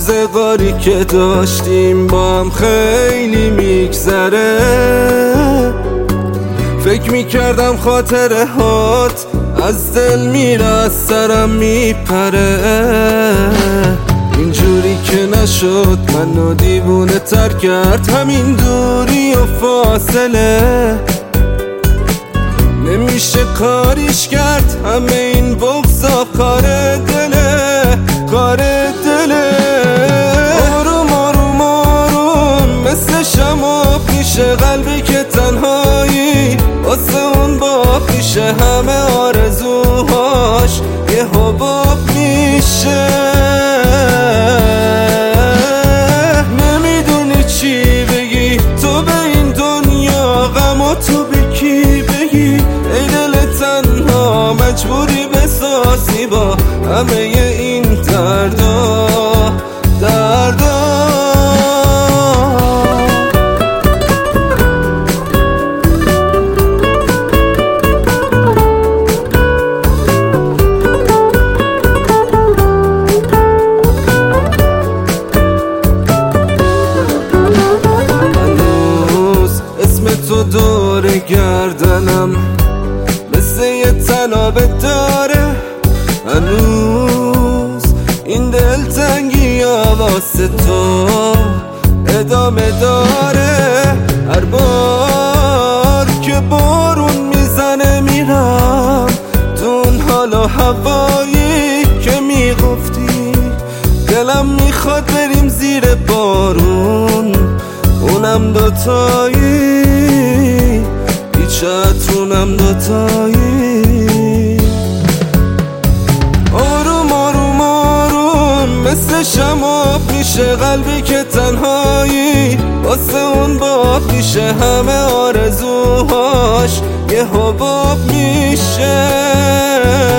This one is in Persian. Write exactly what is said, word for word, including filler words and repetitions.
روزگاری که داشتیم با هم خیلی میگذره. فکر میکردم خاطره هات از دل میره، از سرم میپره. اینجوری که نشد منو دیوونه تر کرد همین دوری و فاصله. نمیشه کاریش کرد همه این بغضا، کار دله کار دله. آروم آروم آروم مثل شما پیشه قلبی که تنهایی واسه اون با پیشه همه آرزوهاش یه حباب میشه. نمیدونی چی بگی تو به این دنیا، غم و تو به کی بگی؟ ای دل تنها مجبوری بسازی با همه این دردا دردا. تو دور گردنم مثل یه تنابه داره. هنوز این دلتنگی ها واسه تو ادامه داره. هر بار که بارون میزنه میرم دون حال و هوایی که میگفتی. دلم میخواد بریم زیر بارون اونم دوتایی، چتونم دوتایی. آروم آروم آروم مثل شما پیشه قلبی که تنهایی واسه اون با پیشه همه آرزوهاش یه حباب میشه.